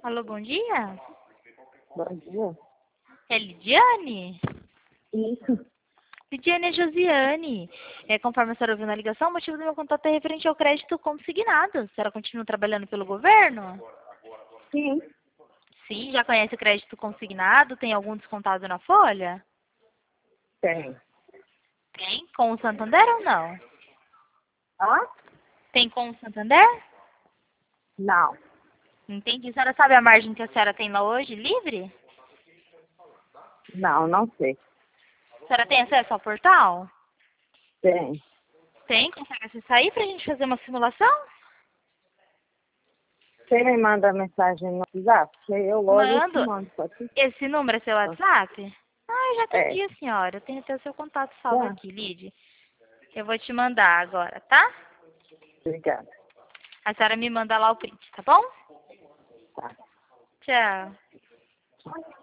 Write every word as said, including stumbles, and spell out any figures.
Alô, bom dia? Bom dia. É Lidiane? Isso. Lidiane é Josiane. É, conforme a senhora ouviu na ligação, o motivo do meu contato é referente ao crédito consignado. A senhora continua trabalhando pelo governo? Sim. Sim, já conhece o crédito consignado? Tem algum descontado na folha? Tem. Tem. Com o Santander ou não? Ah? Tem com o Santander? Não. Entendi. A senhora sabe a margem que a senhora tem lá hoje, livre? Não, não sei. A senhora tem acesso ao portal? Tem. Tem. Consegue acessar aí pra gente fazer uma simulação? Você me manda mensagem no WhatsApp? Que eu logo eu te Mando. mando. Pode ser? Esse número é seu WhatsApp? Ah, eu já É. atendi a senhora. Eu tenho até o seu contato salvo Tá. aqui, Lid. Eu vou te mandar agora, tá? Obrigada. A senhora me manda lá o print, tá bom? Tá. Tchau.